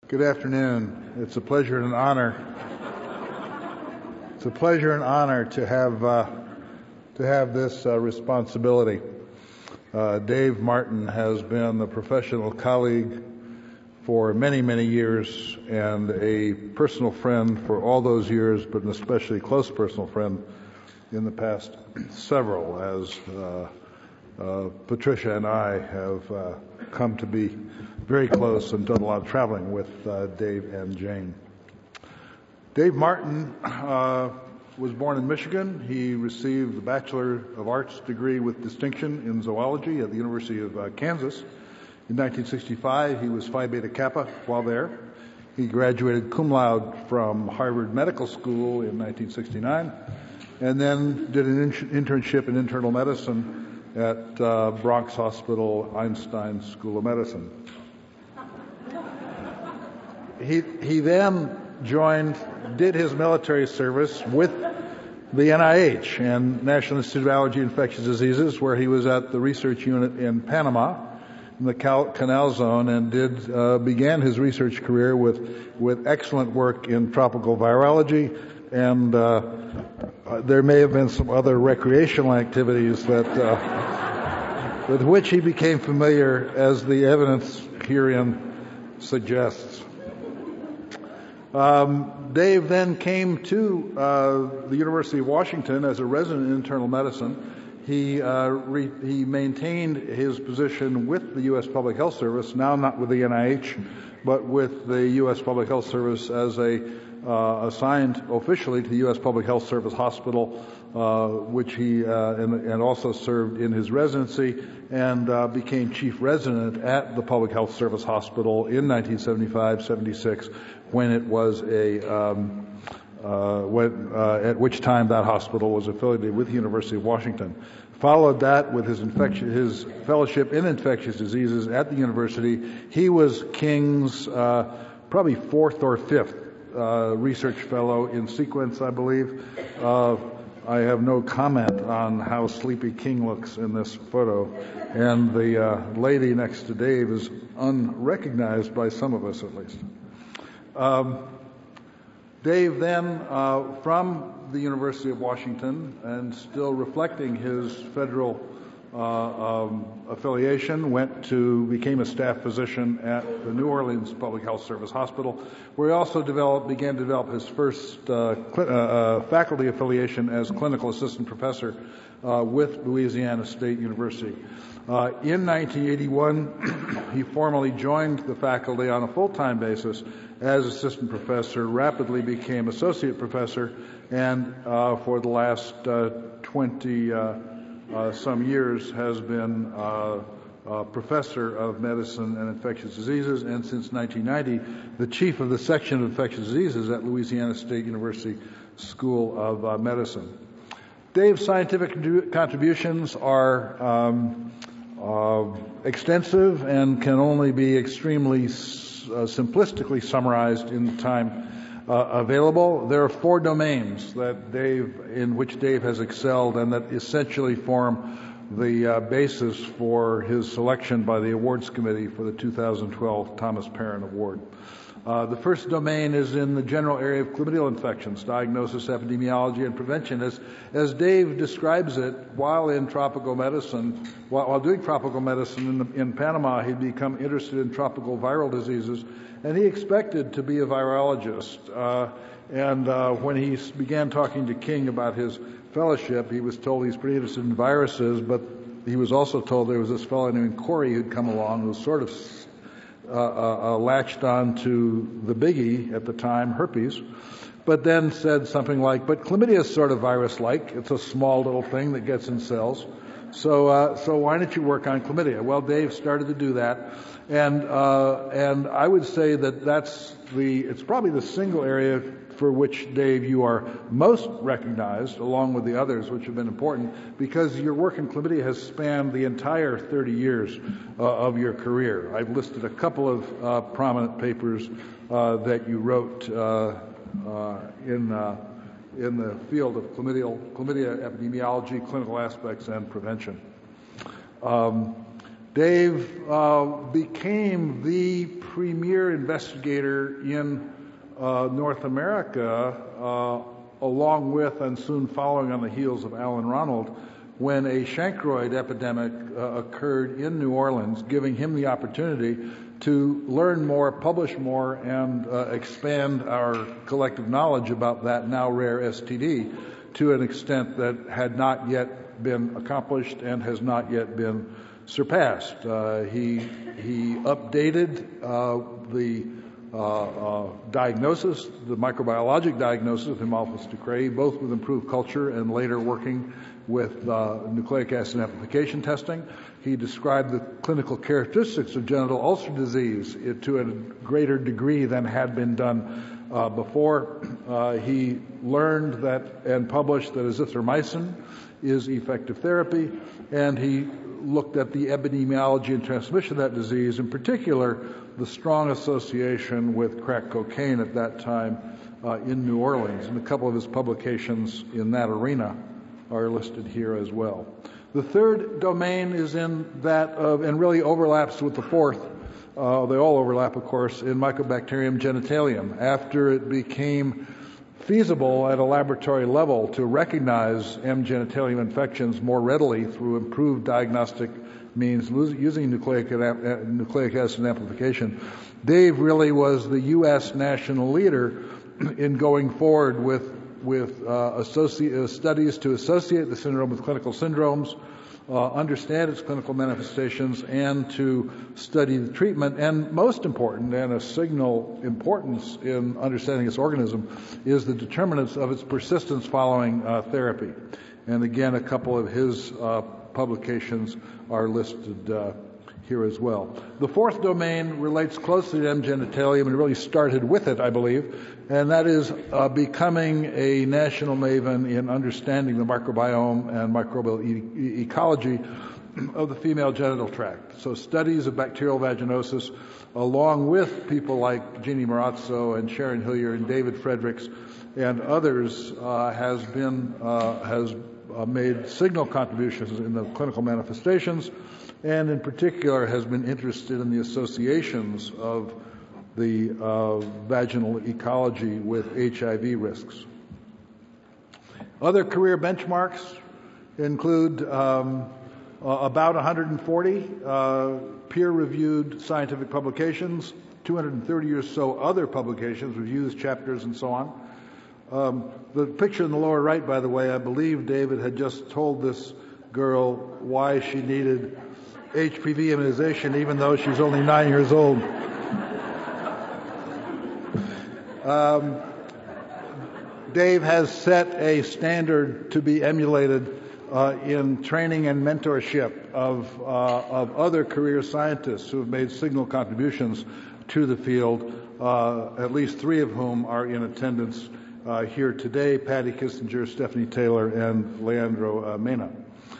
Good afternoon. It's a pleasure and an honor. It's a pleasure and honor to have this responsibility. Dave Martin has been a professional colleague for many, many years and a personal friend for all those years, but an especially close personal friend in the past several, as Patricia and I have come to be very close and done a lot of traveling with Dave and Jane. Dave Martin was born in Michigan. He received the Bachelor of Arts degree with distinction in zoology at the University of Kansas. In 1965, he was Phi Beta Kappa while there. He graduated cum laude from Harvard Medical School in 1969, and then did an internship in internal medicine at Bronx Hospital, Einstein School of Medicine. He then did his military service with the NIH and National Institute of Allergy and Infectious Diseases, where he was at the research unit in Panama, in the Canal Zone, and began his research career with excellent work in tropical virology, and there may have been some other recreational activities that with which he became familiar, as the evidence herein suggests. Dave then came to the University of Washington as a resident in internal medicine. He maintained his position with the U.S. Public Health Service, now not with the NIH, but with the U.S. Public Health Service as assigned officially to the U.S. Public Health Service Hospital, which he and also served in his residency, and became chief resident at the Public Health Service Hospital in 1975-76, when it was at which time that hospital was affiliated with the University of Washington. Followed that with his fellowship in infectious diseases at the university. He was King's probably fourth or fifth research fellow in sequence, I believe. I have no comment on how sleepy King looks in this photo, and the lady next to Dave is unrecognized by some of us, at least. Dave then, from the University of Washington, and still reflecting his federal affiliation, became a staff physician at the New Orleans Public Health Service Hospital, where he also began to develop his first faculty affiliation as clinical assistant professor with Louisiana State University. In 1981, he formally joined the faculty on a full-time basis as assistant professor, rapidly became associate professor, and for the last 20 some years has been professor of medicine and infectious diseases, and since 1990, the chief of the section of infectious diseases at Louisiana State University School of Medicine. Dave's scientific contributions are extensive and can only be extremely simplistically summarized in the time available. There are 4 domains in which Dave has excelled, and that essentially form the basis for his selection by the awards committee for the 2012 Thomas Perrin Award. The first domain is in the general area of chlamydial infections, diagnosis, epidemiology, and prevention. As Dave describes it, while doing tropical medicine in Panama, he'd become interested in tropical viral diseases, and he expected to be a virologist. When he began talking to King about his fellowship, he was told he's pretty interested in viruses, but he was also told there was this fellow named Corey who'd come along who was sort of latched on to the biggie at the time, herpes, but then said something like, but chlamydia is sort of virus-like. It's a small little thing that gets in cells. So why don't you work on chlamydia? Well, Dave started to do that, and I would say that it's probably the single area for which, Dave, you are most recognized, along with the others, which have been important, because your work in chlamydia has spanned the entire 30 years of your career. I've listed a couple of prominent papers that you wrote in the field of chlamydia epidemiology, clinical aspects, and prevention. Dave became the premier investigator in North America, along with and soon following on the heels of Alan Ronald, when a chancroid epidemic occurred in New Orleans, giving him the opportunity to learn more, publish more, and expand our collective knowledge about that now rare STD to an extent that had not yet been accomplished and has not yet been surpassed. He updated the diagnosis, the microbiologic diagnosis of Haemophilus ducreyi, both with improved culture and later working with nucleic acid amplification testing. He described the clinical characteristics of genital ulcer disease to a greater degree than had been done before. He learned that and published that azithromycin is effective therapy, and he looked at the epidemiology and transmission of that disease, in particular the strong association with crack cocaine at that time in New Orleans. And a couple of his publications in that arena are listed here as well. The third domain is in that of, and really overlaps with the fourth, they all overlap, of course, in Mycobacterium genitalium. After it became feasible at a laboratory level to recognize M. genitalium infections more readily through improved diagnostic means using nucleic acid amplification, Dave really was the U.S. national leader in going forward with studies to associate the syndrome with clinical syndromes, understand its clinical manifestations, and to study the treatment. And most important, and a signal importance in understanding this organism, is the determinants of its persistence following therapy. And again, a couple of his publications are listed here as well. The fourth domain relates closely to M. genitalium and really started with it, I believe, and that is becoming a national maven in understanding the microbiome and microbial ecology of the female genital tract. So studies of bacterial vaginosis, along with people like Jeannie Marazzo and Sharon Hillier and David Fredericks and others, has made signal contributions in the clinical manifestations, and in particular has been interested in the associations of the vaginal ecology with HIV risks. Other career benchmarks include about 140 peer-reviewed scientific publications, 230 or so other publications, reviews, chapters, and so on. The picture in the lower right, by the way, I believe David had just told this girl why she needed HPV immunization even though she's only 9 years old. Dave has set a standard to be emulated in training and mentorship of other career scientists who have made signal contributions to the field, at least 3 of whom are in attendance here today: Patty Kissinger, Stephanie Taylor, and Leandro Mena.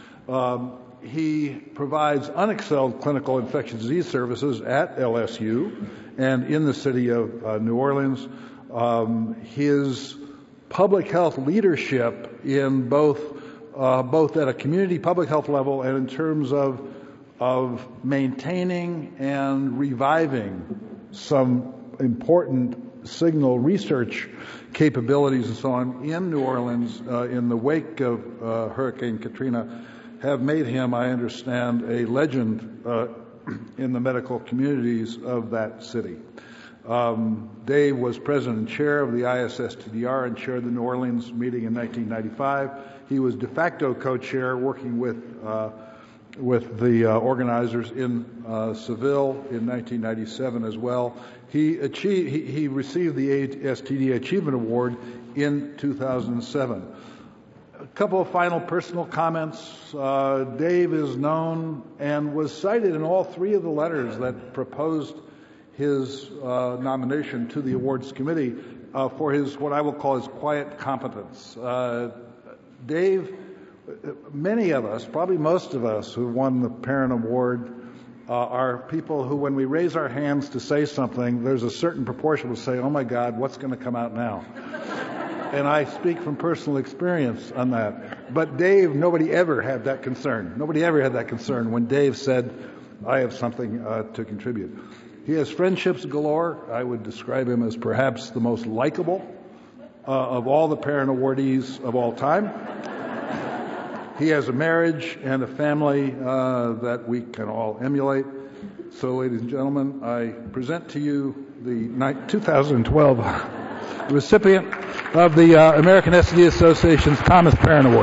He provides unexcelled clinical infectious disease services at LSU and in the city of New Orleans. His public health leadership in both at a community public health level and in terms of maintaining and reviving some important signal research capabilities and so on in New Orleans in the wake of Hurricane Katrina have made him, I understand, a legend in the medical communities of that city. Dave was president and chair of the ISSTDR and chaired the New Orleans meeting in 1995. He was de facto co-chair, working with the organizers in Seville in 1997 as well. He received the STD Achievement Award in 2007. A couple of final personal comments. Dave is known and was cited in all 3 of the letters that proposed his nomination to the awards committee for his, what I will call, his quiet competence. Dave, many of us, probably most of us who won the Parent Award, are people who, when we raise our hands to say something, there's a certain proportion will say, "Oh my God, what's going to come out now?" And I speak from personal experience on that. But Dave, nobody ever had that concern. Nobody ever had that concern when Dave said, I have something to contribute. He has friendships galore. I would describe him as perhaps the most likable of all the Perrin awardees of all time. He has a marriage and a family that we can all emulate. So, ladies and gentlemen, I present to you the 2012 recipient of the American SD Association's Thomas Perrin Award.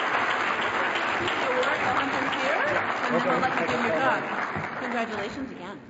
Congratulations again.